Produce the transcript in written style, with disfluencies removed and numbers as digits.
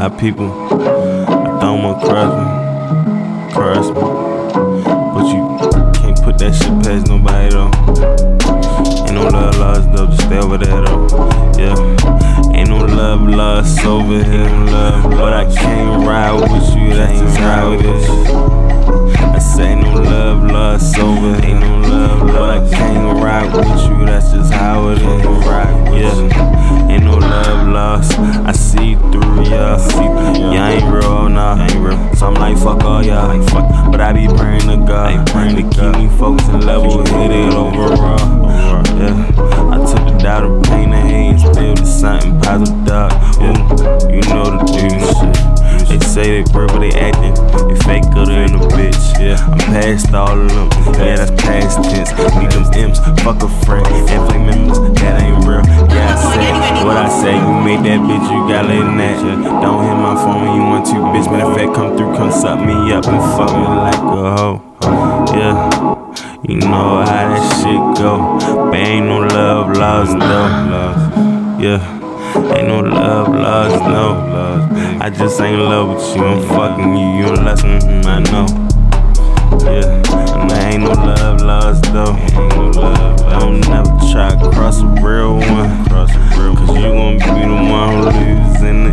lot of people, I don't want cross me, but you can't put that shit past nobody though. Ain't no love lost though, just stay over there though. Yeah, ain't no love lost over here, but I can't ride with you, that's just how it is. I say no love lost over here, ain't no love lost, but I can't ride with you, that's just how it is. Yeah, ain't no love lost, I see through y'all. Y'all ain't real, nah, so I'm like fuck all y'all, but I be praying to God to keep me focused and level-headed overall. Yeah, I took the doubt and pain and hate and spilled to something positive, dog. Ooh, you know the dude. They say they real, but they acting. They fake gooder in a bitch. Yeah, I'm past all of them. Yeah, that's past tense. Need them M's, fuck a friend. And flame members, that ain't real. Yeah, I said what I say. You made that bitch, you got later than that. Yeah, don't hit my phone when you want to, bitch. Matter of fact, come through, come suck me up and fuck me like a hoe. Yeah, you know how that shit go. But ain't no love lost though. Yeah. Ain't no love lost, no. I just ain't in love with you, I'm fucking you, you a lesson, I know. Yeah, and there ain't no love lost though. Don't never try to cross a real one, cause you gon' be the one who loses in the